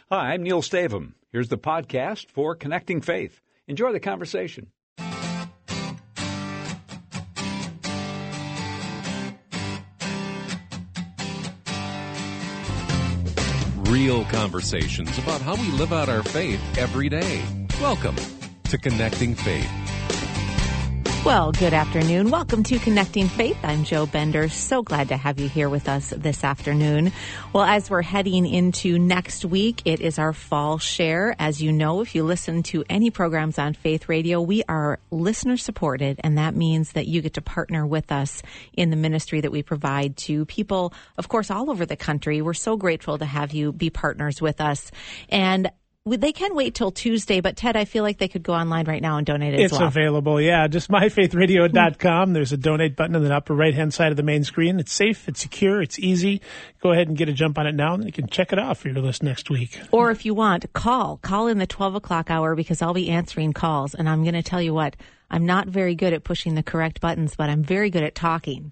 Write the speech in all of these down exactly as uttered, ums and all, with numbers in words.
Hi, I'm Neil Stavum. Here's the podcast for Connecting Faith. Enjoy the conversation. Real conversations about how we live out our faith every day. Welcome to Connecting Faith. Well, good afternoon. Welcome to Connecting Faith. I'm Joe Bender. So glad to have you here with us this afternoon. Well, as we're heading into next week, it is our fall share. As you know, if you listen to any programs on Faith Radio, we are listener supported, and that means that you get to partner with us in the ministry that we provide to people, of course, all over the country. We're so grateful to have you be partners with us. And they can wait till Tuesday, but Ted, I feel like they could go online right now and donate as it's well. It's available, yeah. Just my faith radio dot com. There's a donate button on the upper right-hand side of the main screen. It's safe, it's secure, it's easy. Go ahead and get a jump on it now, and then you can check it out for your list next week. Or if you want, call. Call in the twelve o'clock hour because I'll be answering calls, and I'm going to tell you what, I'm not very good at pushing the correct buttons, but I'm very good at talking.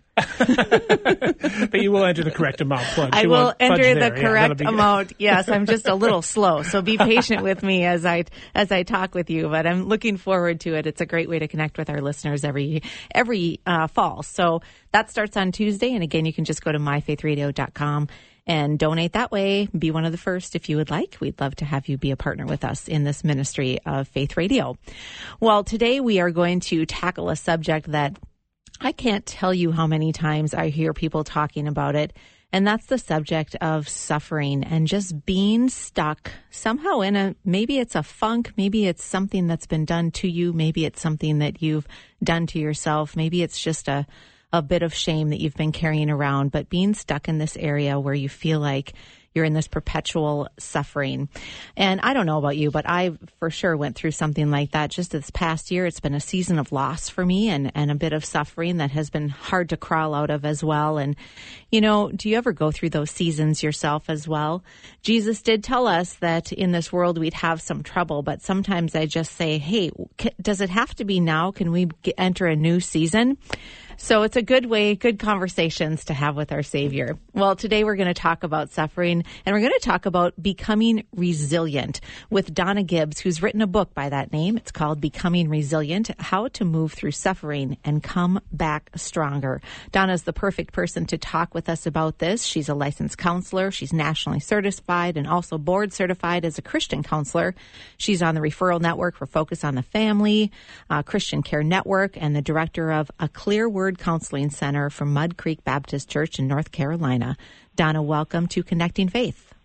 But you will enter the correct amount. Plug. I you will enter the there. correct yeah, amount. Yes, I'm just a little slow, so be patient with me as I as I talk with you. But I'm looking forward to it. It's a great way to connect with our listeners every every uh, fall. So that starts on Tuesday, and again, you can just go to my faith radio dot com and donate that way. Be one of the first if you would like. We'd love to have you be a partner with us in this ministry of Faith Radio. Well, today we are going to tackle a subject that I can't tell you how many times I hear people talking about it, and that's the subject of suffering and just being stuck somehow in a, maybe it's a funk, maybe it's something that's been done to you, maybe it's something that you've done to yourself, maybe it's just a a bit of shame that you've been carrying around, but being stuck in this area where you feel like you're in this perpetual suffering. And I don't know about you, but I for sure went through something like that just this past year. It's been a season of loss for me and, and a bit of suffering that has been hard to crawl out of as well. And, you know, do you ever go through those seasons yourself as well? Jesus did tell us that in this world we'd have some trouble, but sometimes I just say, hey, does it have to be now? Can we get, enter a new season? So it's a good way, good conversations to have with our Savior. Well, today we're going to talk about suffering, and we're going to talk about becoming resilient with Donna Gibbs, who's written a book by that name. It's called Becoming Resilient, How to Move Through Suffering and Come Back Stronger. Donna's the perfect person to talk with us about this. She's a licensed counselor. She's nationally certified and also board certified as a Christian counselor. She's on the Referral Network for Focus on the Family, uh, Christian Care Network, and the director of A Clear Word Counseling Center for Mud Creek Baptist Church in North Carolina. Donna, welcome to Connecting Faith.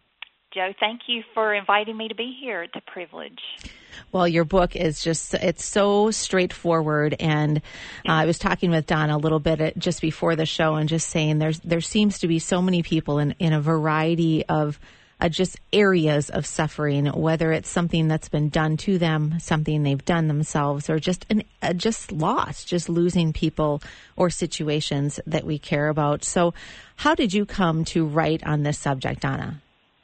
Joe, thank you for inviting me to be here. It's a privilege. Well, your book is just, it's so straightforward. And uh, I was talking with Donna a little bit at, just before the show and just saying there's there seems to be so many people in, in a variety of Uh, just areas of suffering, whether it's something that's been done to them, something they've done themselves, or just an, uh, just loss, just losing people or situations that we care about. So how did you come to write on this subject, Donna?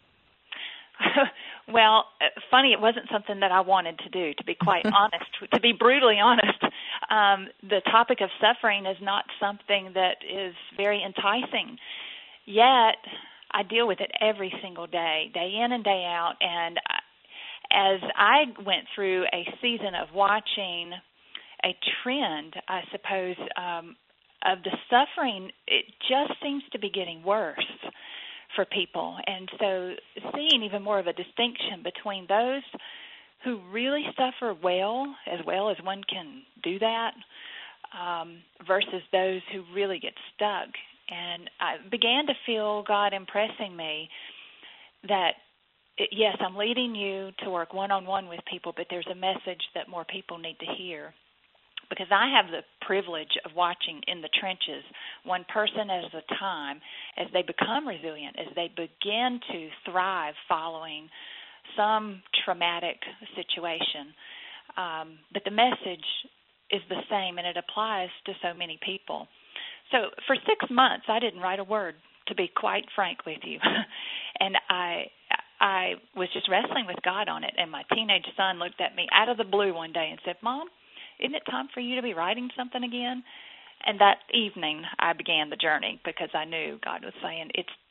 Well, funny, it wasn't something that I wanted to do, to be quite honest, to be brutally honest. Um, the topic of suffering is not something that is very enticing, yet I deal with it every single day, day in and day out. And as I went through a season of watching a trend, I suppose, um, of the suffering, it just seems to be getting worse for people. And so seeing even more of a distinction between those who really suffer well, as well as one can do that, um, versus those who really get stuck. And I began to feel God impressing me that, yes, I'm leading you to work one-on-one with people, but there's a message that more people need to hear. Because I have the privilege of watching in the trenches, one person at a time, as they become resilient, as they begin to thrive following some traumatic situation. Um, but the message is the same, and it applies to so many people. So for six months, I didn't write a word, to be quite frank with you. And I I was just wrestling with God on it. And my teenage son looked at me out of the blue one day and said, Mom, isn't it time for you to be writing something again? And that evening, I began the journey because I knew God was saying, it's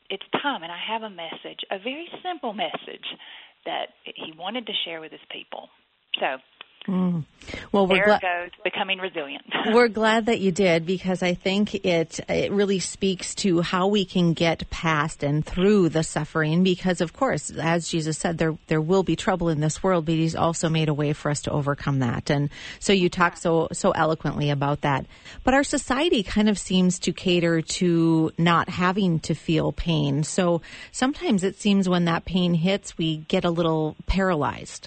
it's time, and I have a message, a very simple message that he wanted to share with his people. So Mm. Well, we're there gla- goes becoming resilient. We're glad that you did, because I think it it really speaks to how we can get past and through the suffering, because, of course, as Jesus said, there there will be trouble in this world, but he's also made a way for us to overcome that. And so you talk so so eloquently about that. But our society kind of seems to cater to not having to feel pain. So sometimes it seems when that pain hits, we get a little paralyzed.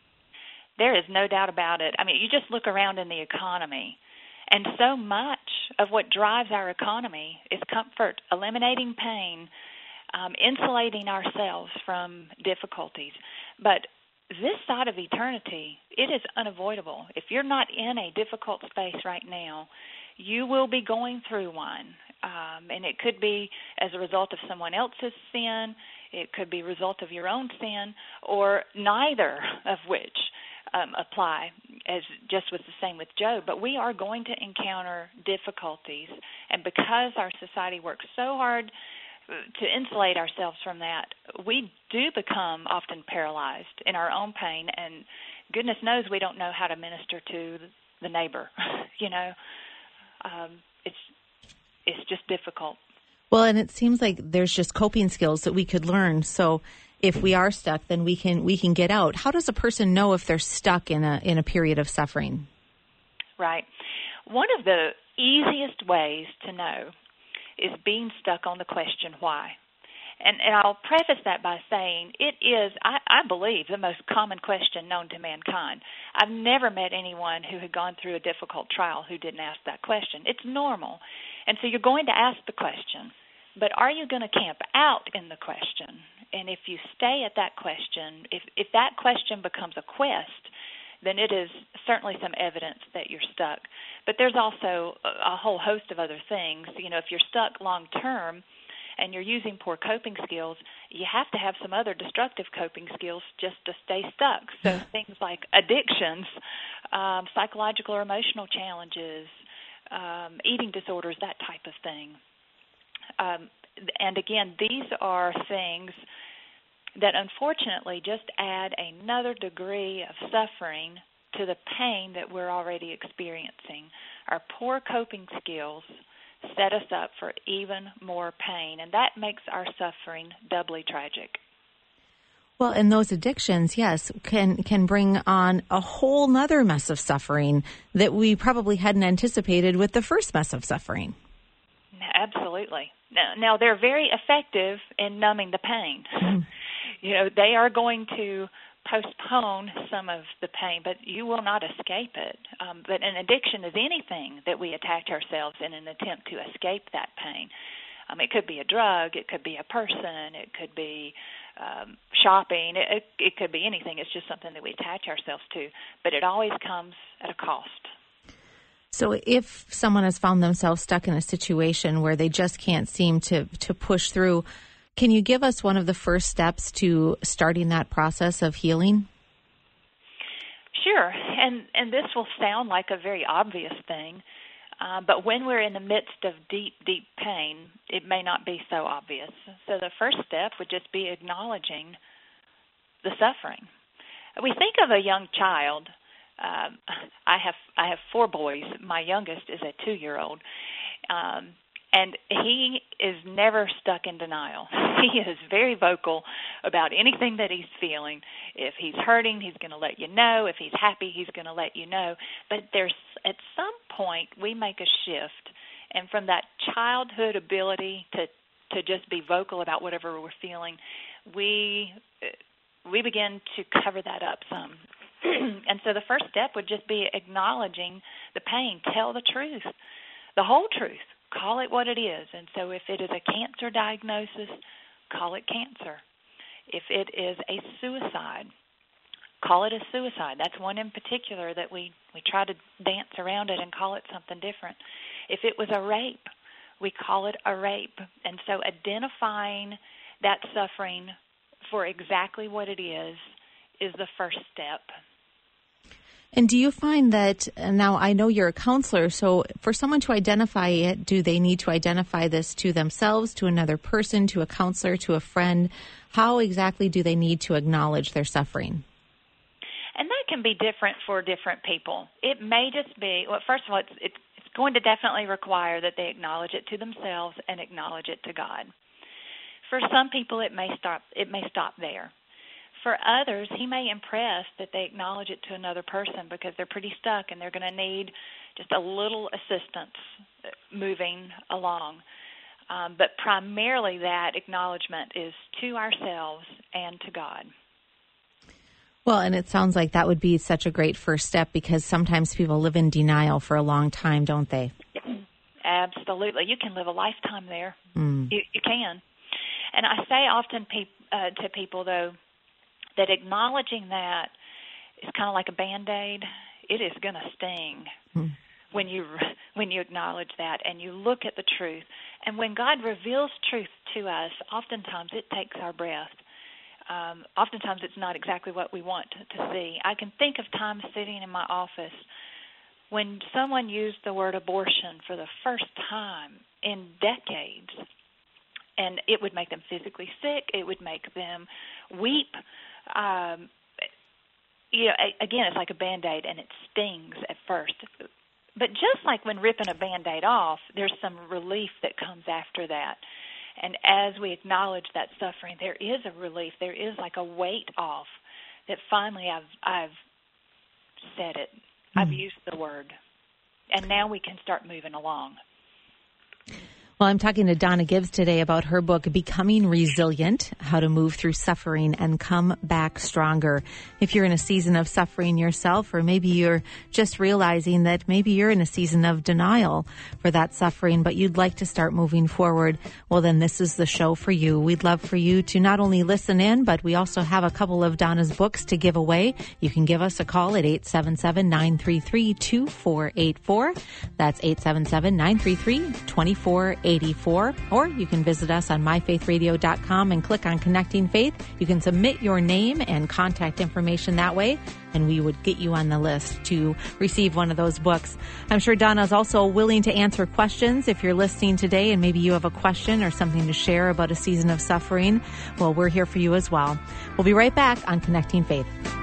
There is no doubt about it. I mean, you just look around in the economy, and so much of what drives our economy is comfort, eliminating pain, um, insulating ourselves from difficulties. But this side of eternity, it is unavoidable. If you're not in a difficult space right now, you will be going through one. Um, and it could be as a result of someone else's sin. It could be a result of your own sin, or neither of which. Um, apply, as just was the same with Job. But we are going to encounter difficulties, and because our society works so hard to insulate ourselves from that, we do become often paralyzed in our own pain, and goodness knows we don't know how to minister to the neighbor. you know, um, it's it's just difficult. Well, and it seems like there's just coping skills that we could learn. So if we are stuck, then we can we can get out. How does a person know if they're stuck in a in a period of suffering? Right. One of the easiest ways to know is being stuck on the question why. And, and I'll preface that by saying it is, I, I believe, the most common question known to mankind. I've never met anyone who had gone through a difficult trial who didn't ask that question. It's normal. And so you're going to ask the question, but are you going to camp out in the question? And if you stay at that question, if, if that question becomes a quest, then it is certainly some evidence that you're stuck. But there's also a, a whole host of other things. You know, if you're stuck long term and you're using poor coping skills, you have to have some other destructive coping skills just to stay stuck. So things like addictions, um, psychological or emotional challenges, um, eating disorders, that type of thing. Um, and again, these are things that unfortunately just add another degree of suffering to the pain that we're already experiencing. Our poor coping skills set us up for even more pain, and that makes our suffering doubly tragic. Well, and those addictions, yes, can can bring on a whole nother mess of suffering that we probably hadn't anticipated with the first mess of suffering. Absolutely. Now, now they're very effective in numbing the pain. Mm. You know, they are going to postpone some of the pain, but you will not escape it. Um, but an addiction is anything that we attach ourselves in an attempt to escape that pain. Um, it could be a drug, it could be a person, it could be um, shopping, it, it, it could be anything. It's just something that we attach ourselves to, but it always comes at a cost. So if someone has found themselves stuck in a situation where they just can't seem to, to push through, can you give us one of the first steps to starting that process of healing? Sure, and, and this will sound like a very obvious thing, uh, but when we're in the midst of deep, deep pain, it may not be so obvious. So the first step would just be acknowledging the suffering. We think of a young child. Um, I have I have four boys. My youngest is a two-year-old, um, and he is never stuck in denial. He is very vocal about anything that he's feeling. If he's hurting, he's going to let you know. If he's happy, he's going to let you know. But there's at some point we make a shift, and from that childhood ability to to just be vocal about whatever we're feeling, we we begin to cover that up some. And so the first step would just be acknowledging the pain. Tell the truth, the whole truth. Call it what it is. And so if it is a cancer diagnosis, call it cancer. If it is a suicide, call it a suicide. That's one in particular that we, we try to dance around it and call it something different. If it was a rape, we call it a rape. And so identifying that suffering for exactly what it is is the first step. And do you find that, now I know you're a counselor, so for someone to identify it, do they need to identify this to themselves, to another person, to a counselor, to a friend? How exactly do they need to acknowledge their suffering? And that can be different for different people. It may just be, well, first of all, it's, it's, it's going to definitely require that they acknowledge it to themselves and acknowledge it to God. For some people, it may stop, it may stop there. For others, he may impress that they acknowledge it to another person because they're pretty stuck and they're going to need just a little assistance moving along. Um, but primarily that acknowledgement is to ourselves and to God. Well, and it sounds like that would be such a great first step because sometimes people live in denial for a long time, don't they? Absolutely. You can live a lifetime there. Mm. You, you can. And I say often pe- uh, to people, though, that acknowledging that is kind of like a Band-Aid. It is going to sting mm. when you when you acknowledge that and you look at the truth. And when God reveals truth to us, oftentimes it takes our breath. Um, oftentimes it's not exactly what we want to, to see. I can think of times sitting in my office when someone used the word abortion for the first time in decades, and it would make them physically sick. It would make them weep. Um, you know, again, it's like a Band-Aid, and it stings at first. But just like when ripping a Band-Aid off, there's some relief that comes after that. And as we acknowledge that suffering, there is a relief. There is like a weight off that finally I've I've said it. Mm. I've used the word. And now we can start moving along. Well, I'm talking to Donna Gibbs today about her book, Becoming Resilient, How to Move Through Suffering and Come Back Stronger. If you're in a season of suffering yourself, or maybe you're just realizing that maybe you're in a season of denial for that suffering, but you'd like to start moving forward, well, then this is the show for you. We'd love for you to not only listen in, but we also have a couple of Donna's books to give away. You can give us a call at eight seven seven, nine three three, two four eight four. That's eight seven seven, nine three three, two four eight four. Or you can visit us on my faith radio dot com and click on Connecting Faith. You can submit your name and contact information that way, and we would get you on the list to receive one of those books. I'm sure Donna's also willing to answer questions. If you're listening today and maybe you have a question or something to share about a season of suffering, well, we're here for you as well. We'll be right back on Connecting Faith.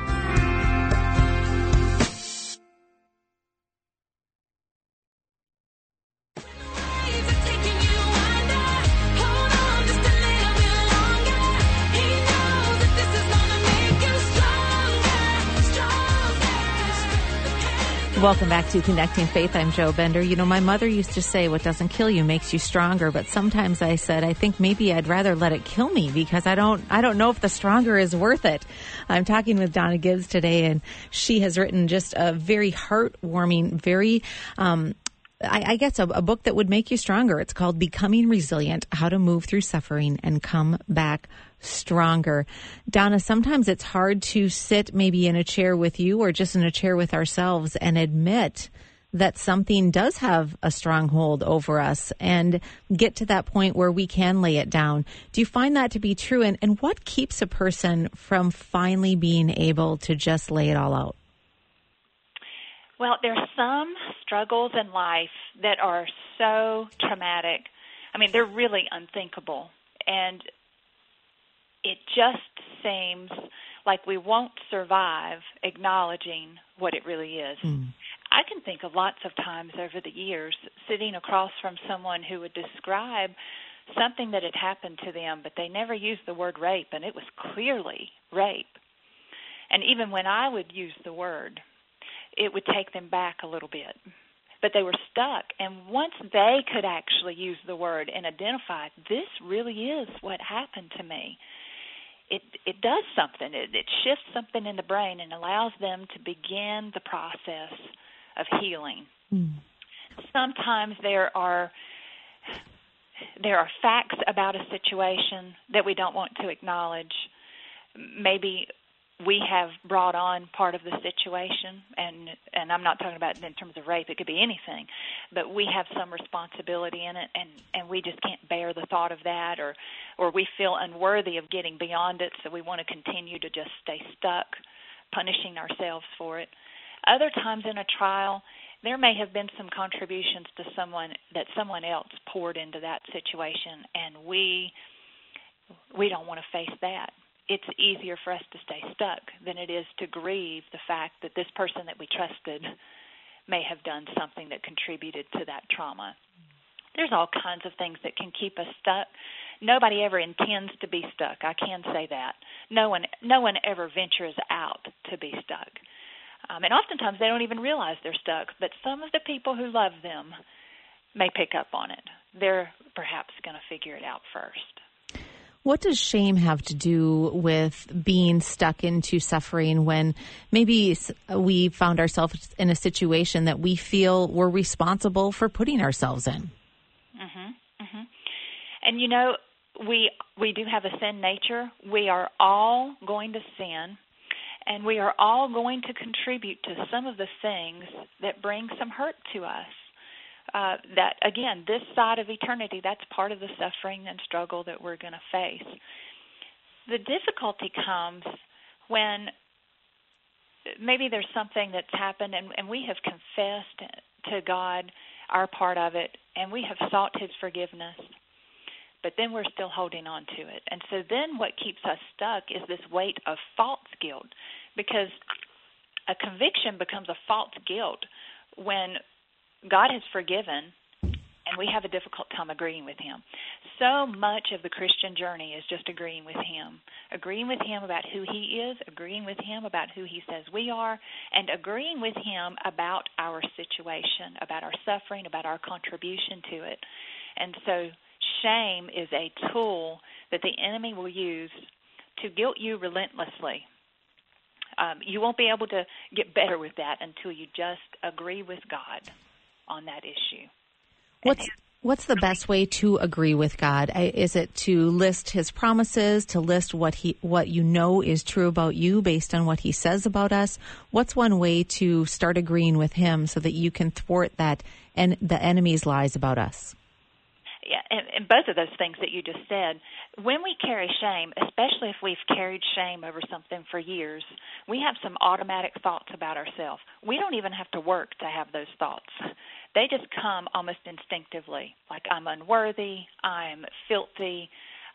Welcome back to Connecting Faith. I'm Jo Bender. You know, my mother used to say, what doesn't kill you makes you stronger. But sometimes I said, I think maybe I'd rather let it kill me because I don't, I don't know if the stronger is worth it. I'm talking with Donna Gibbs today, and she has written just a very heartwarming, very, um, I, I guess a, a book that would make you stronger. It's called Becoming Resilient, How to Move Through Suffering and Come Back Stronger. Donna, sometimes it's hard to sit maybe in a chair with you or just in a chair with ourselves and admit that something does have a stronghold over us and get to that point where we can lay it down. Do you find that to be true? And, and what keeps a person from finally being able to just lay it all out? Well, there's some struggles in life that are so traumatic. I mean, they're really unthinkable. And it just seems like we won't survive acknowledging what it really is. Mm. I can think of lots of times over the years sitting across from someone who would describe something that had happened to them, but they never used the word rape, and it was clearly rape. And even when I would use the word, it would take them back a little bit. But they were stuck. And once they could actually use the word and identify, this really is what happened to me, it it does something. It, it shifts something in the brain and allows them to begin the process of healing. Mm. Sometimes there are there are facts about a situation that we don't want to acknowledge. Maybe we have brought on part of the situation, and and I'm not talking about in terms of rape, it could be anything, but we have some responsibility in it, and, and we just can't bear the thought of that, or, or we feel unworthy of getting beyond it, so we want to continue to just stay stuck, punishing ourselves for it. Other times in a trial, there may have been some contributions to someone that someone else poured into that situation, and we we don't want to face that. It's easier for us to stay stuck than it is to grieve the fact that this person that we trusted may have done something that contributed to that trauma. There's all kinds of things that can keep us stuck. Nobody ever intends to be stuck. I can say that. No one, no one ever ventures out to be stuck. Um, and oftentimes they don't even realize they're stuck, but some of the people who love them may pick up on it. They're perhaps going to figure it out first. What does shame have to do with being stuck into suffering when maybe we found ourselves in a situation that we feel we're responsible for putting ourselves in? Mm-hmm, mm-hmm. And, you know, we we do have a sin nature. We are all going to sin, and we are all going to contribute to some of the things that bring some hurt to us. Uh, that, again, this side of eternity, that's part of the suffering and struggle that we're going to face. The difficulty comes when maybe there's something that's happened and, and we have confessed to God our part of it, and we have sought His forgiveness, but then we're still holding on to it. And so then what keeps us stuck is this weight of false guilt, because a conviction becomes a false guilt when God has forgiven, and we have a difficult time agreeing with Him. So much of the Christian journey is just agreeing with Him, agreeing with Him about who He is, agreeing with Him about who He says we are, and agreeing with Him about our situation, about our suffering, about our contribution to it. And so shame is a tool that the enemy will use to guilt you relentlessly. Um, you won't be able to get better with that until you just agree with God on that issue. What's what's the best way to agree with God? Is it to list His promises, to list what he what you know is true about you based on what He says about us? What's one way to start agreeing with Him so that you can thwart that and the enemy's lies about us? Yeah, and, and both of those things that you just said, when we carry shame, especially if we've carried shame over something for years, we have some automatic thoughts about ourselves. We don't even have to work to have those thoughts. They just come almost instinctively, like I'm unworthy, I'm filthy,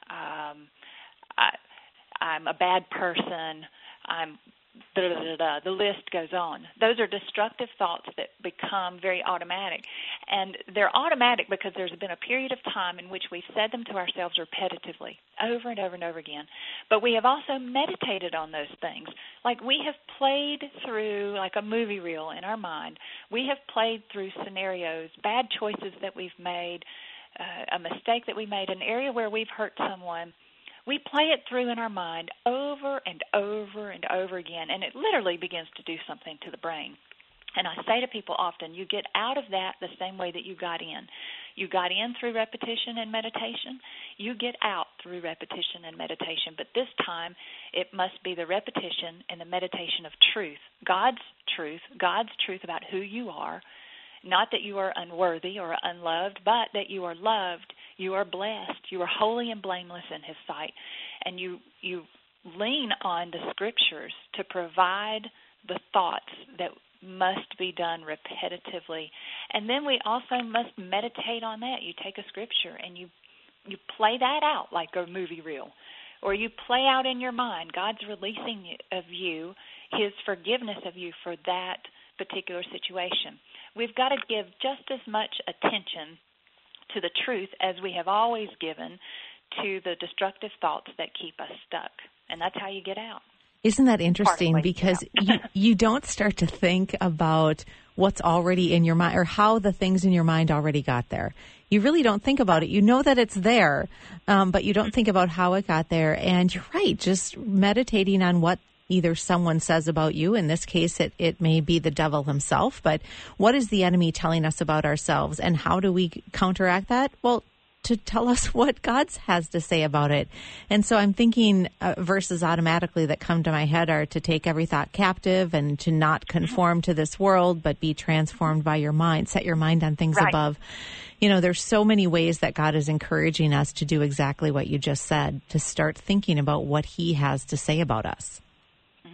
um, I, I'm a bad person, I'm da, da, da, da. The list goes on. Those are destructive thoughts that become very automatic. And they're automatic because there's been a period of time in which we've said them to ourselves repetitively, over and over and over again. But we have also meditated on those things. Like we have played through, like a movie reel in our mind, we have played through scenarios, bad choices that we've made, uh, a mistake that we made, an area where we've hurt someone. We play it through in our mind over and over and over again, and it literally begins to do something to the brain. And I say to people often, you get out of that the same way that you got in. You got in through repetition and meditation. You get out through repetition and meditation. But this time, it must be the repetition and the meditation of truth, God's truth, God's truth about who you are, not that you are unworthy or unloved, but that you are loved, you are blessed, you are holy and blameless in His sight. And you you lean on the Scriptures to provide the thoughts that must be done repetitively. And then we also must meditate on that. You take a Scripture and you you play that out like a movie reel, or you play out in your mind God's releasing of you, His forgiveness of you for that particular situation. We've got to give just as much attention to the truth as we have always given to the destructive thoughts that keep us stuck. And that's how you get out. Isn't that interesting? Because you, you don't start to think about what's already in your mind or how the things in your mind already got there. You really don't think about it. You know that it's there, um, but you don't think about how it got there. And you're right, just meditating on what either someone says about you. In this case, it, it may be the devil himself, but what is the enemy telling us about ourselves, and how do we counteract that? Well, to tell us what God has to say about it. And so I'm thinking uh, verses automatically that come to my head are to take every thought captive and to not conform to this world, but be transformed by your mind. Set your mind on things right. above. You know, there's so many ways that God is encouraging us to do exactly what you just said, to start thinking about what He has to say about us.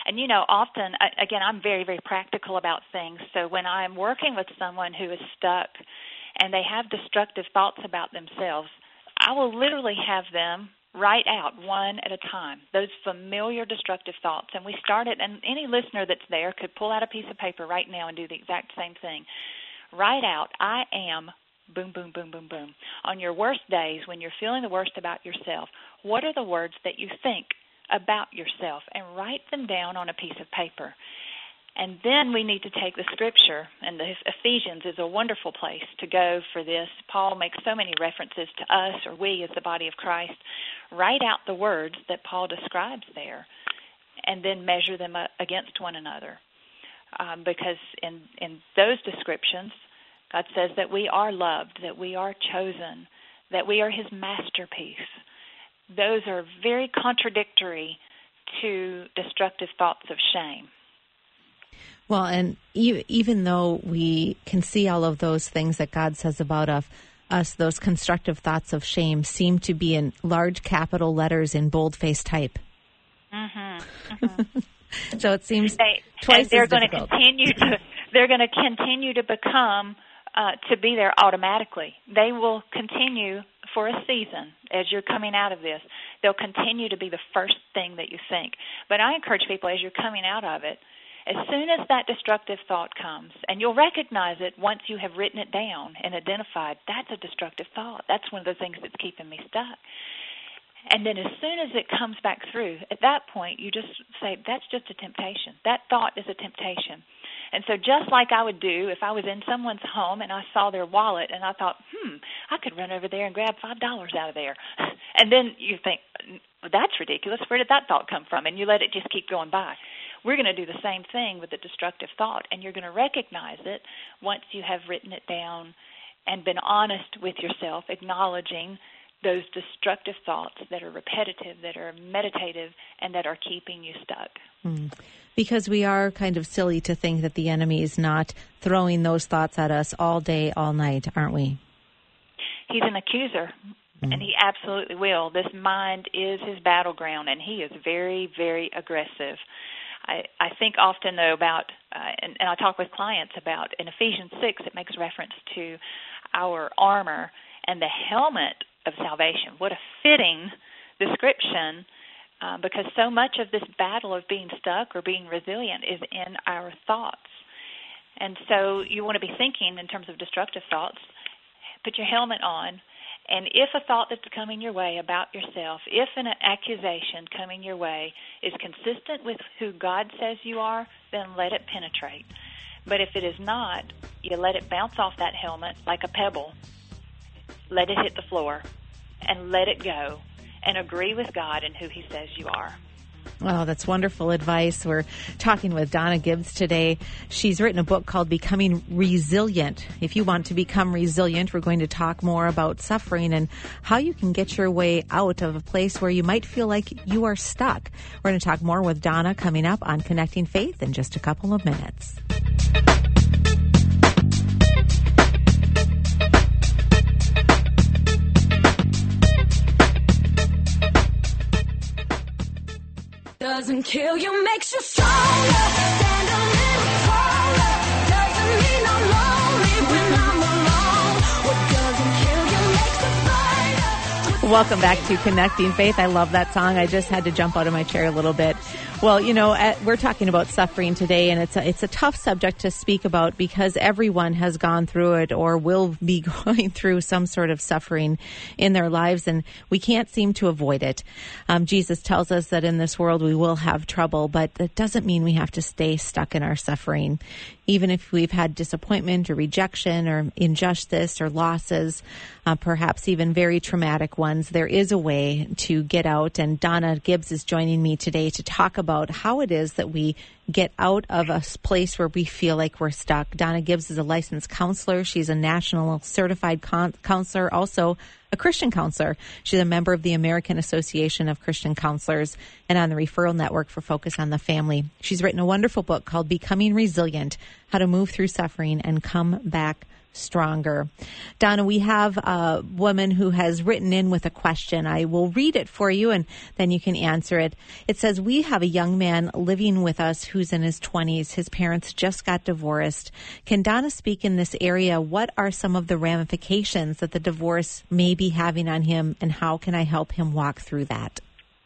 And, you know, often, again, I'm very, very practical about things. So when I'm working with someone who is stuck and they have destructive thoughts about themselves, I will literally have them write out one at a time those familiar destructive thoughts. And we start it, and any listener that's there could pull out a piece of paper right now and do the exact same thing. Write out, I am, boom, boom, boom, boom, boom. On your worst days, when you're feeling the worst about yourself, what are the words that you think about yourself? And write them down on a piece of paper. And then we need to take the scripture, and the Ephesians is a wonderful place to go for this. Paul makes so many references to us, or we as the body of Christ. Write out the words that Paul describes there, and then measure them against one another. Um, because in, in those descriptions, God says that we are loved, that we are chosen, that we are his masterpiece. Those are very contradictory to destructive thoughts of shame. Well, and even though we can see all of those things that God says about us, us, those constructive thoughts of shame seem to be in large capital letters in boldface type. Mm-hmm. Mm-hmm. So it seems they, twice they're as going difficult. to continue to they're going to continue to become uh, to be there automatically. They will continue for a season as you're coming out of this. They'll continue to be the first thing that you think. But I encourage people, as you're coming out of it, as soon as that destructive thought comes, and you'll recognize it once you have written it down and identified, that's a destructive thought. That's one of the things that's keeping me stuck. And then as soon as it comes back through, at that point, you just say, that's just a temptation. That thought is a temptation. And so just like I would do if I was in someone's home and I saw their wallet and I thought, hmm, I could run over there and grab five dollars out of there. And then you think, that's ridiculous. Where did that thought come from? And you let it just keep going by. We're going to do the same thing with the destructive thought, and you're going to recognize it once you have written it down and been honest with yourself, acknowledging those destructive thoughts that are repetitive, that are meditative, and that are keeping you stuck. Mm. Because we are kind of silly to think that the enemy is not throwing those thoughts at us all day, all night, aren't we? He's an accuser, mm. and he absolutely will. This mind is his battleground, and he is very, very aggressive. I, I think often, though, about, uh, and, and I talk with clients about, in Ephesians six, it makes reference to our armor and the helmet of salvation. What a fitting description, uh, because so much of this battle of being stuck or being resilient is in our thoughts. And so you want to be thinking in terms of destructive thoughts, put your helmet on, and if a thought that's coming your way about yourself, if an accusation coming your way is consistent with who God says you are, then let it penetrate. But if it is not, you let it bounce off that helmet like a pebble. Let it hit the floor and let it go and agree with God and who he says you are. Oh, that's wonderful advice. We're talking with Donna Gibbs today. She's written a book called Becoming Resilient. If you want to become resilient, we're going to talk more about suffering and how you can get your way out of a place where you might feel like you are stuck. We're going to talk more with Donna coming up on Connecting Faith in just a couple of minutes. Doesn't kill you, makes you stronger. Stand a little taller. Doesn't mean I'm lonely when I'm alone. What doesn't kill you makes a fighter. Welcome back to Connecting Faith. I love that song. I just had to jump out of my chair a little bit. Well, you know, at, we're talking about suffering today, and it's a, it's a tough subject to speak about because everyone has gone through it or will be going through some sort of suffering in their lives, and we can't seem to avoid it. Um, Jesus tells us that in this world we will have trouble, but that doesn't mean we have to stay stuck in our suffering. Even if we've had disappointment or rejection or injustice or losses, uh, perhaps even very traumatic ones, there is a way to get out. And Donna Gibbs is joining me today to talk about how it is that we get out of a place where we feel like we're stuck. Donna Gibbs is a licensed counselor. She's a national certified con- counselor, also a Christian counselor. She's a member of the American Association of Christian Counselors and on the Referral Network for Focus on the Family. She's written a wonderful book called Becoming Resilient, How to Move Through Suffering and Come Back stronger. Donna, we have a woman who has written in with a question. I will read it for you and then you can answer it. It says, we have a young man living with us who's in his twenties. His parents just got divorced. Can Donna speak in this area? What are some of the ramifications that the divorce may be having on him, and how can I help him walk through that?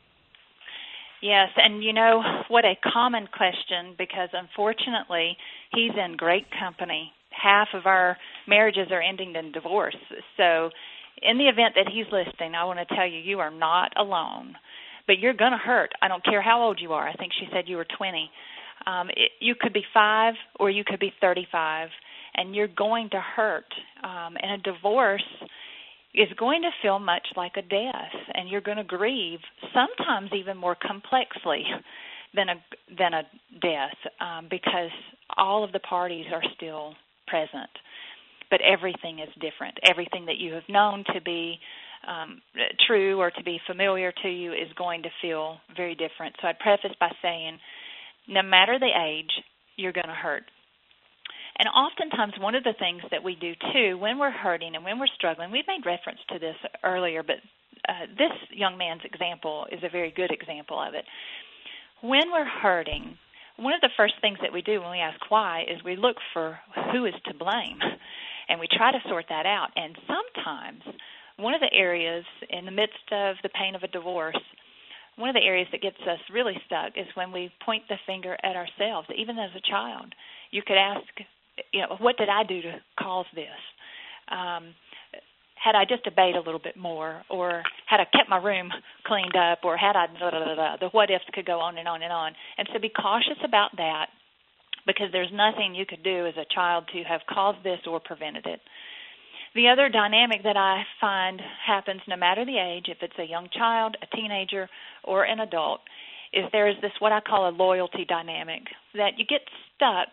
Yes, and you know, what a common question, because unfortunately he's in great company. Half of our marriages are ending in divorce. So in the event that he's listening, I want to tell you, you are not alone. But you're going to hurt. I don't care how old you are. I think she said you were twenty. Um, it, you could be five or you could be thirty-five, and you're going to hurt. Um, and a divorce is going to feel much like a death, and you're going to grieve sometimes even more complexly than a than a death, um, because all of the parties are still present, but everything is different. Everything that you have known to be um, true or to be familiar to you is going to feel very different. So I'd preface by saying, no matter the age, you're going to hurt. And oftentimes one of the things that we do, too, when we're hurting and when we're struggling, we've made reference to this earlier, but uh, this young man's example is a very good example of it. When we're hurting, one of the first things that we do when we ask why is we look for who is to blame, and we try to sort that out. And sometimes one of the areas in the midst of the pain of a divorce, one of the areas that gets us really stuck is when we point the finger at ourselves, even as a child. You could ask, you know, what did I do to cause this? Um, had I just obeyed a little bit more, or had I kept my room cleaned up, or had I, da, da, da, da, the what ifs could go on and on and on. And so be cautious about that, because there's nothing you could do as a child to have caused this or prevented it. The other dynamic that I find happens no matter the age, if it's a young child, a teenager, or an adult, is there is this what I call a loyalty dynamic, that you get stuck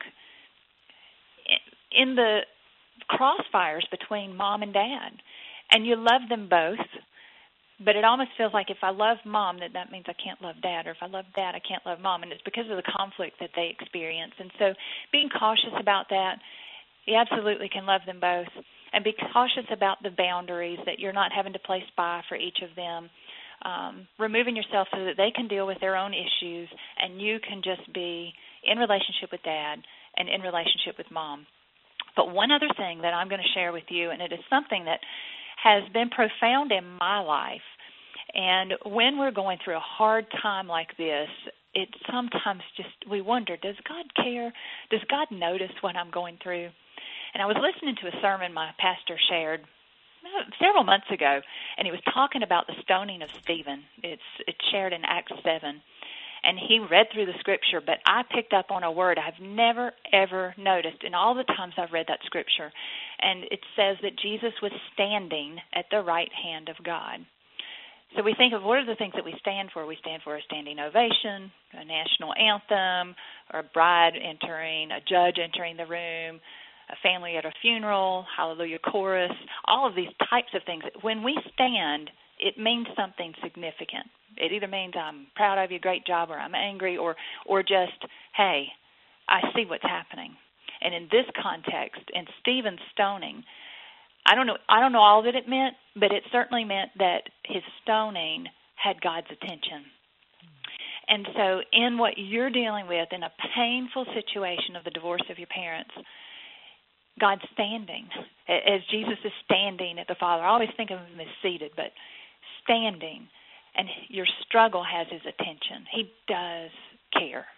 in the crossfires between mom and dad, and you love them both, but it almost feels like if I love mom, that that means I can't love dad, or if I love dad, I can't love mom, and it's because of the conflict that they experience. And so being cautious about that, you absolutely can love them both, and be cautious about the boundaries, that you're not having to play spy for each of them, um, removing yourself so that they can deal with their own issues, and you can just be in relationship with dad and in relationship with mom. But one other thing that I'm going to share with you, and it is something that has been profound in my life, and when we're going through a hard time like this, it sometimes just, we wonder, does God care? Does God notice what I'm going through? And I was listening to a sermon my pastor shared several months ago, and he was talking about the stoning of Stephen. It's, it's shared in Acts seven. And he read through the scripture, but I picked up on a word I've never, ever noticed in all the times I've read that scripture. And it says that Jesus was standing at the right hand of God. So we think of what are the things that we stand for. We stand for a standing ovation, a national anthem, or a bride entering, a judge entering the room, a family at a funeral, hallelujah chorus, all of these types of things. When we stand, it means something significant. It either means I'm proud of you, great job, or I'm angry, or or just, hey, I see what's happening. And in this context, in Stephen's stoning, I don't know I don't know all that it meant, but it certainly meant that his stoning had God's attention. And so in what you're dealing with, in a painful situation of the divorce of your parents, God's standing, as Jesus is standing at the Father. I always think of him as seated, but standing, and your struggle has his attention. He does care.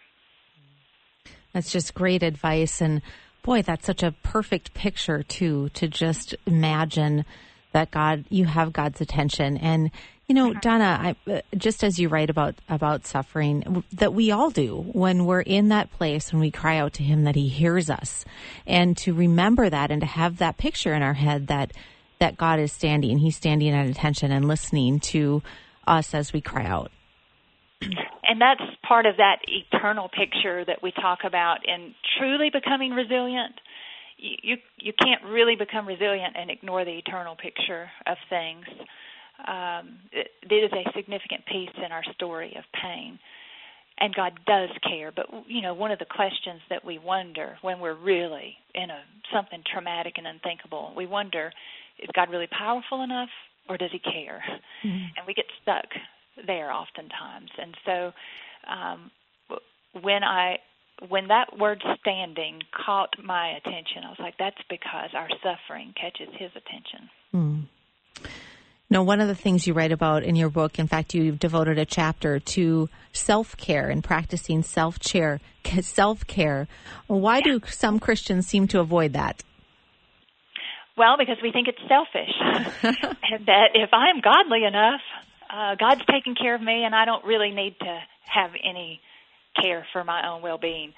That's just great advice. And boy, that's such a perfect picture, too, to just imagine that God, you have God's attention. And, you know, Donna, I, just as you write about, about suffering, that we all do when we're in that place, when we cry out to him, that he hears us. And to remember that and to have that picture in our head that that God is standing. He's standing at attention and listening to us as we cry out. And that's part of that eternal picture that we talk about in truly becoming resilient. You, you, you can't really become resilient and ignore the eternal picture of things. Um, it, it is a significant piece in our story of pain. and God does care. But, you know, one of the questions that we wonder when we're really in a something traumatic and unthinkable, we wonder, is God really powerful enough, or does he care? Mm-hmm. And we get stuck there oftentimes. And so um, when I when that word standing caught my attention, I was like, that's because our suffering catches his attention. Mm. Now, one of the things you write about in your book, in fact, you've devoted a chapter to self-care and practicing self-care. Self-care. Why yeah. do some Christians seem to avoid that? Well, because we think it's selfish. And that if I'm godly enough, uh, God's taking care of me, and I don't really need to have any care for my own well-being.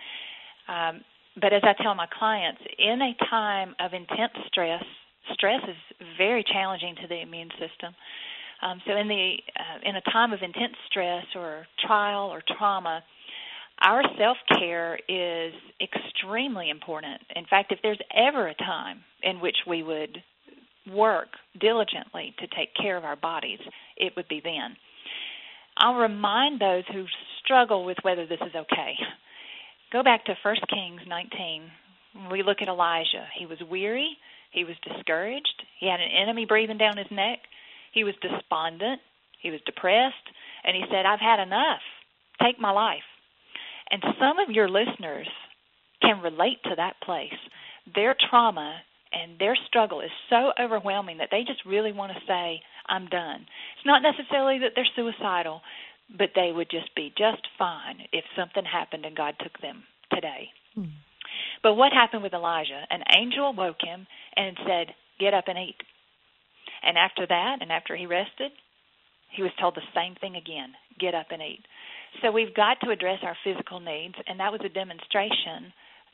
Um, but as I tell my clients, in a time of intense stress, stress is very challenging to the immune system. Um, so in the uh, in a time of intense stress or trial or trauma, our self-care is extremely important. In fact, if there's ever a time in which we would work diligently to take care of our bodies, it would be then. I'll remind those who struggle with whether this is okay. Go back to First Kings nineteen. We look at Elijah. He was weary. He was discouraged. He had an enemy breathing down his neck. He was despondent. He was depressed. And he said, I've had enough. Take my life. And some of your listeners can relate to that place. Their trauma and their struggle is so overwhelming that they just really want to say, I'm done. It's not necessarily that they're suicidal, but they would just be just fine if something happened and God took them today. Hmm. But what happened with Elijah? An angel woke him and said, get up and eat. And after that, and after he rested, he was told the same thing again, get up and eat. So we've got to address our physical needs, and that was a demonstration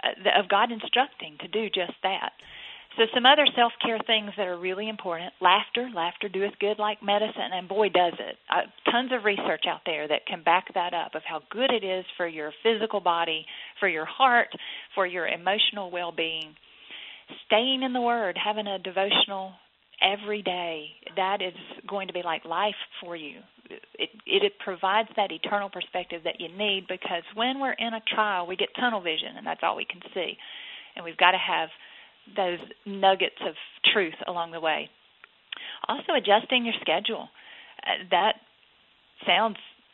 of God instructing to do just that. So some other self-care things that are really important, laughter. Laughter doeth good like medicine, and boy, does it. Uh, tons of research out there that can back that up of how good it is for your physical body, for your heart, for your emotional well-being. Staying in the Word, having a devotional every day, that is going to be like life for you. It, it, it provides that eternal perspective that you need, because when we're in a trial, we get tunnel vision, and that's all we can see. And we've got to have those nuggets of truth along the way. Also, adjusting your schedule. Uh, that sounds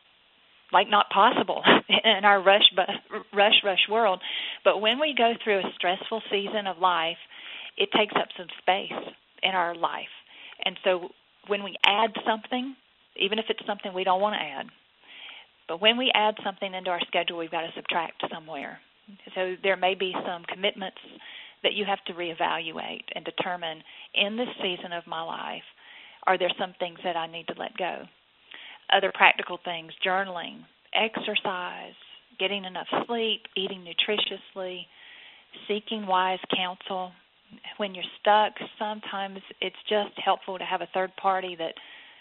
like not possible in our rush, rush, rush world. But when we go through a stressful season of life, it takes up some space in our life. And so when we add something, even if it's something we don't want to add, but when we add something into our schedule, we've got to subtract somewhere. So there may be some commitments that you have to reevaluate and determine, in this season of my life, are there some things that I need to let go? Other practical things, journaling, exercise, getting enough sleep, eating nutritiously, seeking wise counsel. When you're stuck, sometimes it's just helpful to have a third party that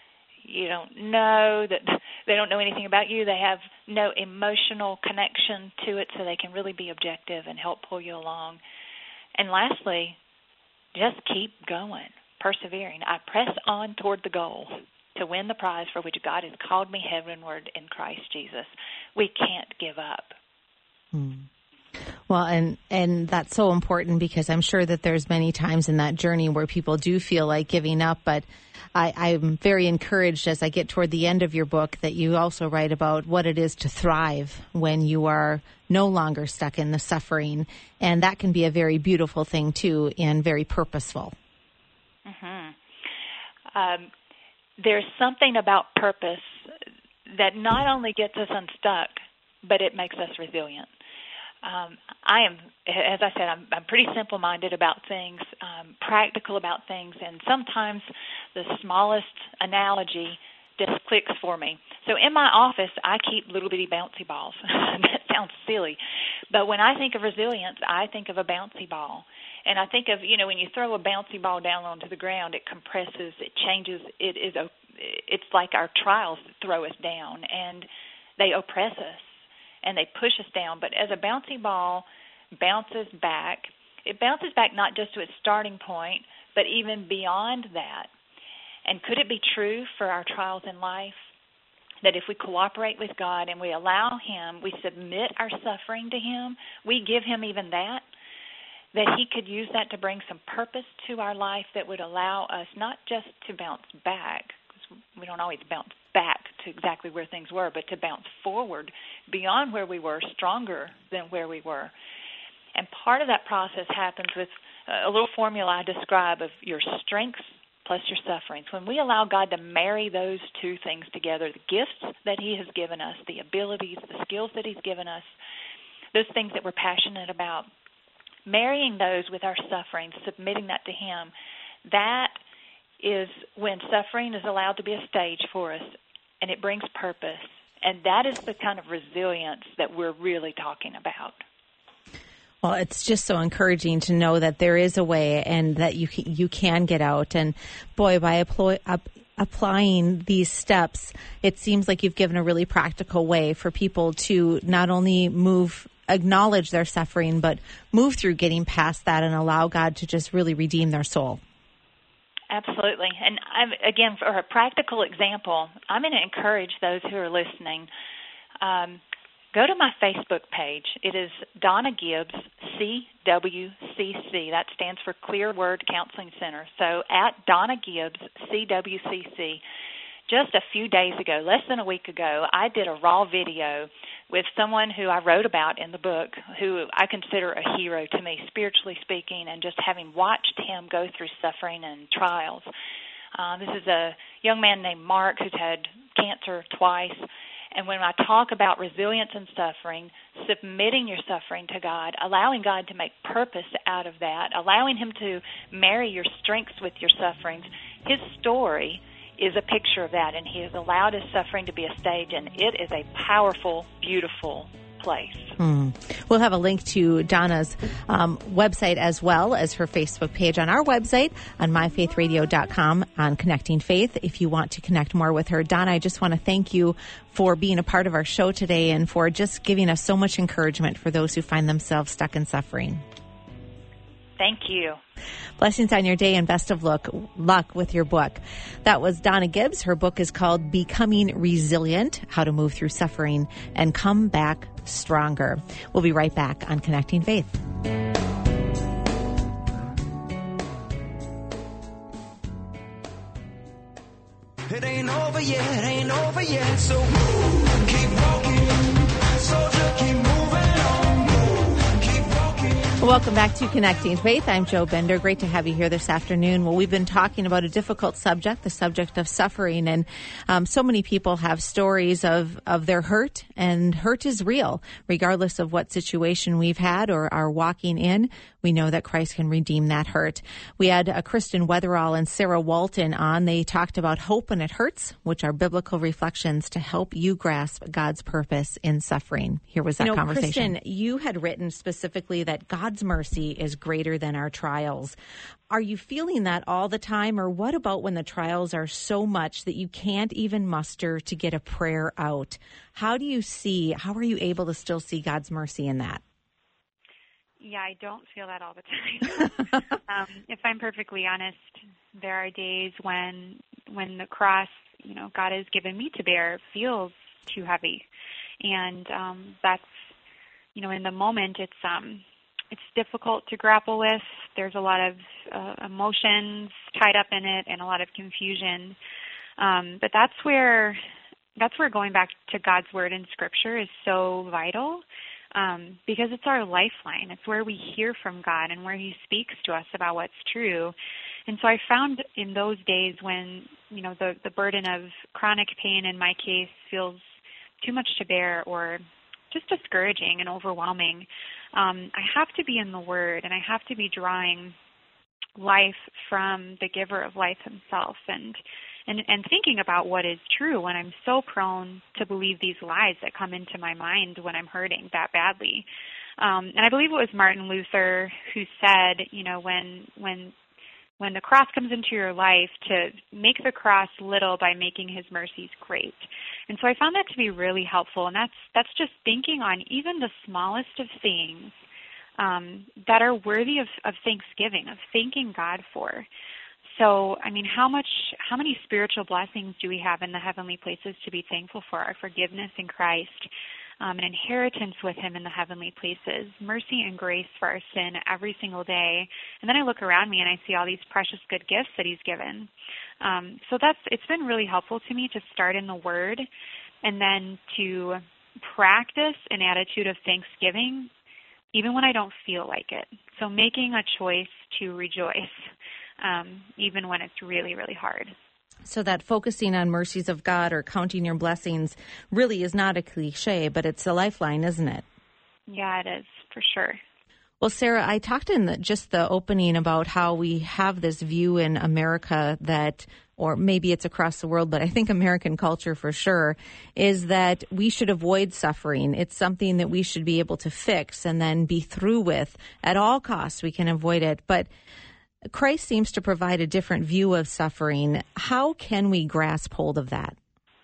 you don't know, that they don't know anything about you. They have no emotional connection to it, so they can really be objective and help pull you along. And lastly, just keep going, persevering. I press on toward the goal to win the prize for which God has called me heavenward in Christ Jesus. We can't give up. Hmm. Well, and, and that's so important, because I'm sure that there's many times in that journey where people do feel like giving up, but I, I'm very encouraged as I get toward the end of your book that you also write about what it is to thrive when you are no longer stuck in the suffering, and that can be a very beautiful thing too, and very purposeful. Mm-hmm. Um, there's something about purpose that not only gets us unstuck, but it makes us resilient. Um, I am, as I said, I'm, I'm pretty simple-minded about things, um, practical about things, and sometimes the smallest analogy just clicks for me. So in my office, I keep little bitty bouncy balls. That sounds silly, but when I think of resilience, I think of a bouncy ball. And I think of, you know, when you throw a bouncy ball down onto the ground, it compresses, it changes, it is a, it's like our trials throw us down, and they oppress us, and they push us down. But as a bouncy ball bounces back, it bounces back not just to its starting point, but even beyond that. And could it be true for our trials in life? that if we cooperate with God and we allow Him, we submit our suffering to Him, we give Him even that, that He could use that to bring some purpose to our life that would allow us not just to bounce back, because we don't always bounce back to exactly where things were, but to bounce forward beyond where we were, stronger than where we were. And part of that process happens with a little formula I describe of your strengths plus your sufferings. When we allow God to marry those two things together, the gifts that He has given us, the abilities, the skills that He's given us, those things that we're passionate about, marrying those with our sufferings, submitting that to Him, that is when suffering is allowed to be a stage for us, and it brings purpose. And that is the kind of resilience that we're really talking about. Well, it's just so encouraging to know that there is a way and that you can, you can get out. And boy, by apply, up, applying these steps, it seems like you've given a really practical way for people to not only move, acknowledge their suffering, but move through getting past that and allow God to just really redeem their soul. Absolutely. And I'm, again, for a practical example, I'm going to encourage those who are listening, um, go to my Facebook page. It is Donna Gibbs, C W C C. That stands for Clear Word Counseling Center. So at Donna Gibbs, C W C C. Just a few days ago, less than a week ago, I did a raw video with someone who I wrote about in the book, who I consider a hero to me, spiritually speaking, and just having watched him go through suffering and trials. Uh, this is a young man named Mark who's had cancer twice. And when I talk about resilience and suffering, submitting your suffering to God, allowing God to make purpose out of that, allowing Him to marry your strengths with your sufferings, his story is a picture of that, and He has allowed his suffering to be a stage, and it is a powerful, beautiful place. Mm. We'll have a link to Donna's um, website as well as her Facebook page on our website on my faith radio dot com on Connecting Faith if you want to connect more with her. Donna, I just want to thank you for being a part of our show today and for just giving us so much encouragement for those who find themselves stuck in suffering. Thank you. Blessings on your day and best of luck, luck with your book. That was Donna Gibbs. Her book is called Becoming Resilient, How to Move Through Suffering and Come Back Stronger. We'll be right back on Connecting Faith. It ain't over yet, ain't over yet, so move, keep walking, soldier, keep moving on. Welcome back to Connecting Faith. I'm Jo Bender. Great to have you here this afternoon. Well, we've been talking about a difficult subject, the subject of suffering, and um, so many people have stories of, of their hurt, and hurt is real, regardless of what situation we've had or are walking in. We know that Christ can redeem that hurt. We had uh, Kristen Weatherall and Sarah Walton on. They talked about hope when it hurts, which are biblical reflections to help you grasp God's purpose in suffering. Here was that you know, conversation. Kristen, you had written specifically that God's mercy is greater than our trials. Are you feeling that all the time, or what about when the trials are so much that you can't even muster to get a prayer out? How do you see, how are you able to still see God's mercy in that? Yeah, I don't feel that all the time. um, if I'm perfectly honest, there are days when when the cross, you know, God has given me to bear feels too heavy, and um, that's, you know, in the moment it's um it's difficult to grapple with. There's a lot of uh, emotions tied up in it and a lot of confusion. Um, but that's where that's where going back to God's word in Scripture is so vital. Um, because it's our lifeline. It's where we hear from God and where He speaks to us about what's true. And so I found in those days when, you know, the, the burden of chronic pain in my case feels too much to bear or just discouraging and overwhelming, um, I have to be in the Word, and I have to be drawing life from the giver of life Himself, and And, and thinking about what is true when I'm so prone to believe these lies that come into my mind when I'm hurting that badly. Um, and I believe it was Martin Luther who said, you know, when when when the cross comes into your life, to make the cross little by making His mercies great. And so I found that to be really helpful. And that's that's just thinking on even the smallest of things um, that are worthy of, of thanksgiving, of thanking God for. so, I mean, how much, how many spiritual blessings do we have in the heavenly places to be thankful for? Our forgiveness in Christ, um, an inheritance with Him in the heavenly places, mercy and grace for our sin every single day. And then I look around me and I see all these precious good gifts that He's given. Um, so that's, it's been really helpful to me to start in the Word and then to practice an attitude of thanksgiving even when I don't feel like it. So making a choice to rejoice, um, even when it's really, really hard. So that focusing on mercies of God or counting your blessings really is not a cliche, but it's a lifeline, isn't it? Yeah, it is, for sure. Well, Sarah, I talked in the, just the opening about how we have this view in America that, or maybe it's across the world, but I think American culture for sure, is that we should avoid suffering. It's something that we should be able to fix and then be through with. At all costs, we can avoid it. But Christ seems to provide a different view of suffering. How can we grasp hold of that?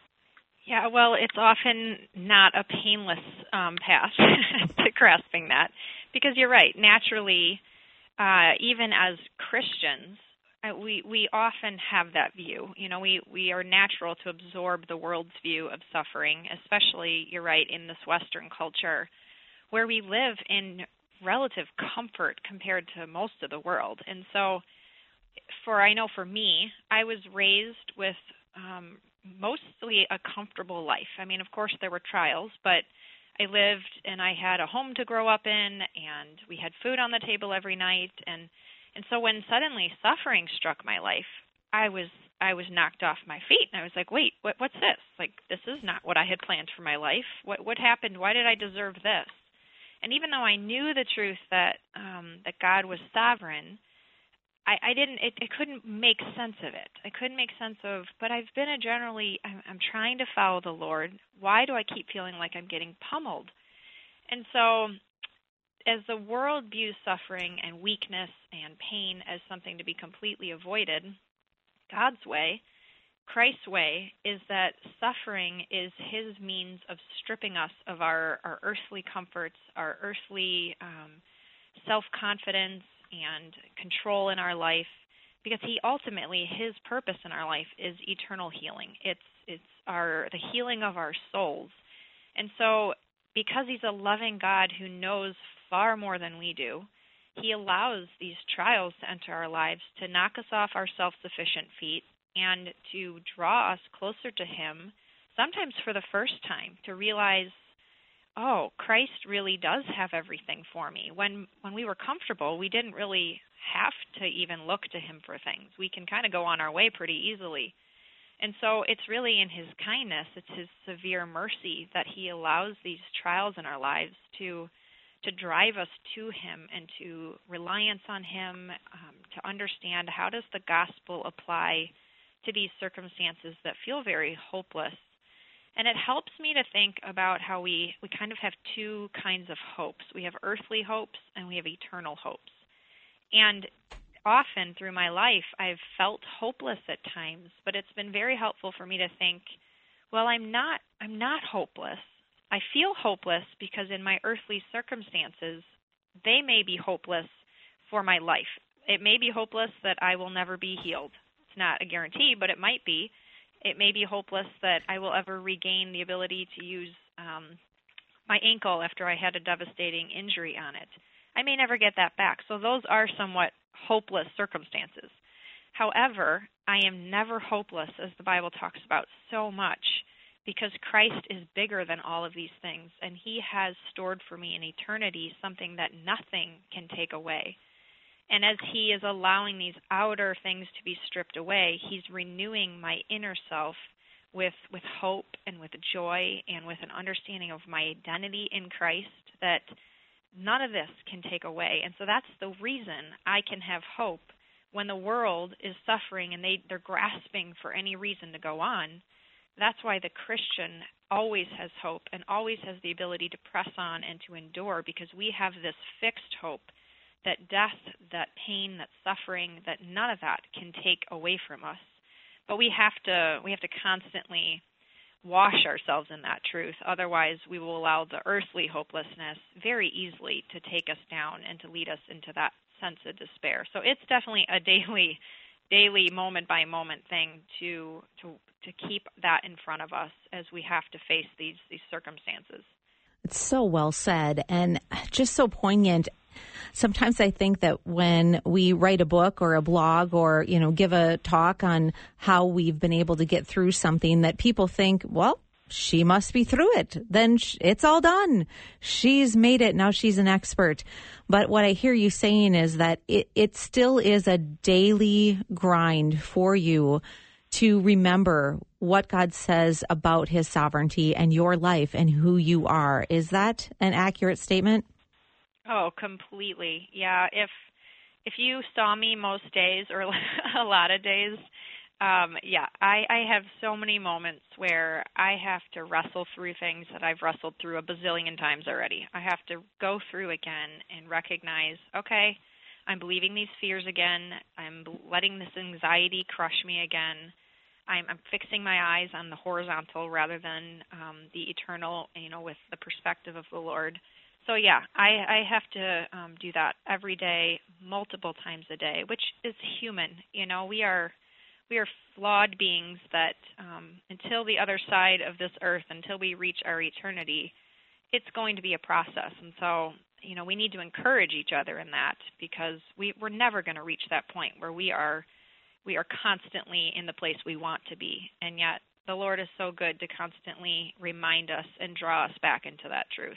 Yeah, well, it's often not a painless um, path to grasping that, because you're right. Naturally, uh, even as Christians, uh, we we often have that view. You know, we, we are natural to absorb the world's view of suffering, especially, you're right, in this Western culture, where we live in relative comfort compared to most of the world. And so, for I know for me, I was raised with um, mostly a comfortable life. I mean, of course, there were trials, but I lived and I had a home to grow up in, and we had food on the table every night. And, and so when suddenly suffering struck my life, I was I was knocked off my feet. And I was like, wait, what, what's this? Like, this is not what I had planned for my life. What what happened? Why did I deserve this? And even though I knew the truth that um, that God was sovereign, I, I didn't. It, it couldn't make sense of it. I couldn't make sense of. But I've been a generally. I'm, I'm trying to follow the Lord. Why do I keep feeling like I'm getting pummeled? And so, as the world views suffering and weakness and pain as something to be completely avoided, God's way, Christ's way, is that suffering is His means of stripping us of our, our earthly comforts, our earthly um, self-confidence and control in our life, because He ultimately, His purpose in our life is eternal healing. It's it's our the healing of our souls. And so, because He's a loving God who knows far more than we do, He allows these trials to enter our lives to knock us off our self-sufficient feet and to draw us closer to Him, sometimes for the first time, to realize, oh, Christ really does have everything for me. When when we were comfortable, we didn't really have to even look to Him for things. We can kind of go on our way pretty easily. And so it's really in His kindness, it's His severe mercy that He allows these trials in our lives to to drive us to Him and to reliance on Him, um, to understand how does the gospel apply to these circumstances that feel very hopeless. And it helps me to think about how we, we kind of have two kinds of hopes. We have earthly hopes and we have eternal hopes. And often through my life, I've felt hopeless at times, but it's been very helpful for me to think, well, I'm not, I'm not hopeless. I feel hopeless because in my earthly circumstances, they may be hopeless for my life. It may be hopeless that I will never be healed. It's not a guarantee, but it might be. It may be hopeless that I will ever regain the ability to use um, my ankle after I had a devastating injury on it. I may never get that back. So those are somewhat hopeless circumstances. However, I am never hopeless, as the Bible talks about so much, because Christ is bigger than all of these things, and He has stored for me in eternity something that nothing can take away. And as He is allowing these outer things to be stripped away, He's renewing my inner self with with hope and with joy and with an understanding of my identity in Christ that none of this can take away. And so that's the reason I can have hope when the world is suffering and they, they're grasping for any reason to go on. That's why the Christian always has hope and always has the ability to press on and to endure, because we have this fixed hope that death, that pain, that suffering, that none of that can take away from us. But we have to we have to constantly wash ourselves in that truth. Otherwise, we will allow the earthly hopelessness very easily to take us down and to lead us into that sense of despair. So it's definitely a daily daily, moment by moment thing to to to keep that in front of us as we have to face these these circumstances. It's so well said and just so poignant. Sometimes I think that when we write a book or a blog or, you know, give a talk on how we've been able to get through something, that people think, well, she must be through it. Then sh- it's all done. She's made it. Now she's an expert. But what I hear you saying is that it, it still is a daily grind for you to remember what God says about his sovereignty and your life and who you are. Is that an accurate statement? Oh, completely. Yeah. If if you saw me most days or a lot of days, um, yeah, I, I have so many moments where I have to wrestle through things that I've wrestled through a bazillion times already. I have to go through again and recognize, okay, I'm believing these fears again. I'm letting this anxiety crush me again. I'm, I'm fixing my eyes on the horizontal rather than um, the eternal, you know, with the perspective of the Lord. So, yeah, I, I have to um, do that every day, multiple times a day, which is human. You know, we are we are flawed beings that um, until the other side of this earth, until we reach our eternity, it's going to be a process. And so, you know, we need to encourage each other in that because we, we're never going to reach that point where we are we are constantly in the place we want to be. And yet the Lord is so good to constantly remind us and draw us back into that truth.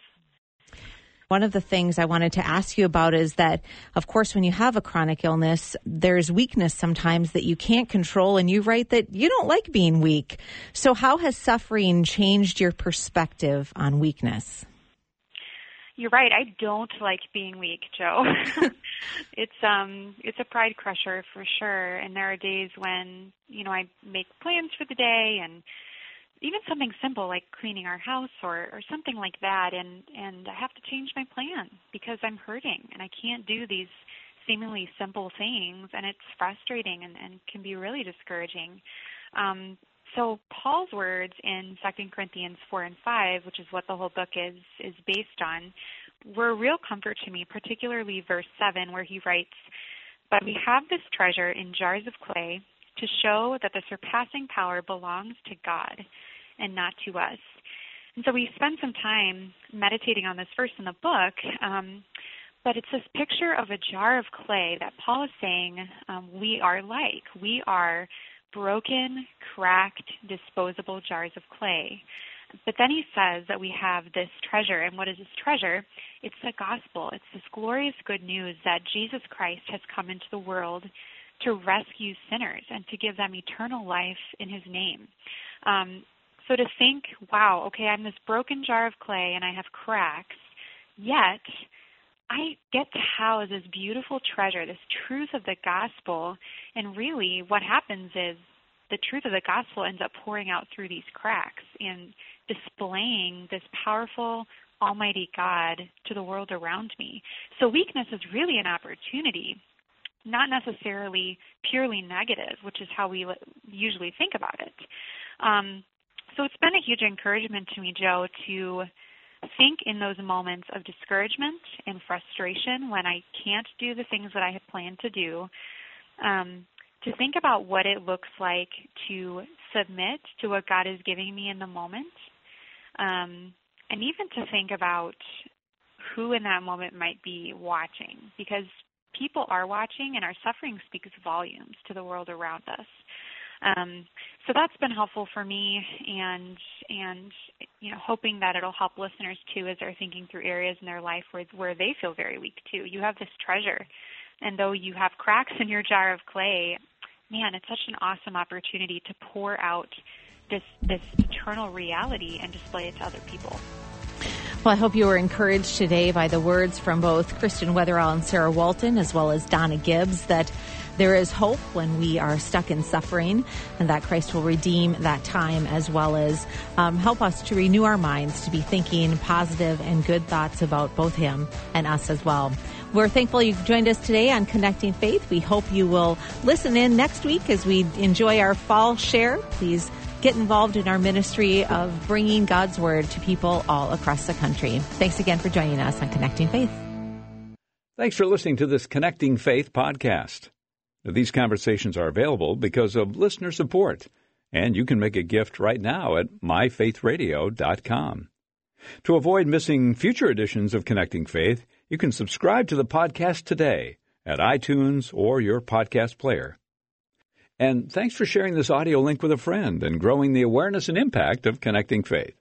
One of the things I wanted to ask you about is that, of course, when you have a chronic illness, there's weakness sometimes that you can't control, and you write that you don't like being weak. So how has suffering changed your perspective on weakness? You're right. I don't like being weak, Joe. it's um it's a pride crusher for sure. And there are days when, you know, I make plans for the day and even something simple like cleaning our house or, or something like that, and, and I have to change my plan because I'm hurting and I can't do these seemingly simple things, and it's frustrating and, and can be really discouraging. Um, so Paul's words in Second Corinthians four and five, which is what the whole book is, is based on, were a real comfort to me, particularly verse seven, where he writes, "But we have this treasure in jars of clay to show that the surpassing power belongs to God and not to us." And so we spend some time meditating on this verse in the book, um, but it's this picture of a jar of clay that Paul is saying um, we are like. We are broken, cracked, disposable jars of clay. But then he says that we have this treasure, and what is this treasure? It's the gospel. It's this glorious good news that Jesus Christ has come into the world to rescue sinners and to give them eternal life in his name. Um, so to think, wow, okay, I'm this broken jar of clay and I have cracks, yet I get to house this beautiful treasure, this truth of the gospel, and really what happens is the truth of the gospel ends up pouring out through these cracks and displaying this powerful, almighty God to the world around me. So weakness is really an opportunity, not necessarily purely negative, which is how we usually think about it. Um, so it's been a huge encouragement to me, Joe, to think in those moments of discouragement and frustration when I can't do the things that I had planned to do, um, to think about what it looks like to submit to what God is giving me in the moment, um, and even to think about who in that moment might be watching, because people are watching, and our suffering speaks volumes to the world around us. Um, so that's been helpful for me, and and you know, hoping that it'll help listeners too as they're thinking through areas in their life where where they feel very weak too. You have this treasure, and though you have cracks in your jar of clay, man, it's such an awesome opportunity to pour out this this eternal reality and display it to other people. Well, I hope you were encouraged today by the words from both Kristen Wetherall and Sarah Walton, as well as Donna Gibbs, that there is hope when we are stuck in suffering, and that Christ will redeem that time, as well as um, help us to renew our minds to be thinking positive and good thoughts about both him and us as well. We're thankful you joined us today on Connecting Faith. We hope you will listen in next week as we enjoy our fall share. Please get involved in our ministry of bringing God's word to people all across the country. Thanks again for joining us on Connecting Faith. Thanks for listening to this Connecting Faith podcast. These conversations are available because of listener support, and you can make a gift right now at my faith radio dot com. To avoid missing future editions of Connecting Faith, you can subscribe to the podcast today at iTunes or your podcast player. And thanks for sharing this audio link with a friend and growing the awareness and impact of Connecting Faith.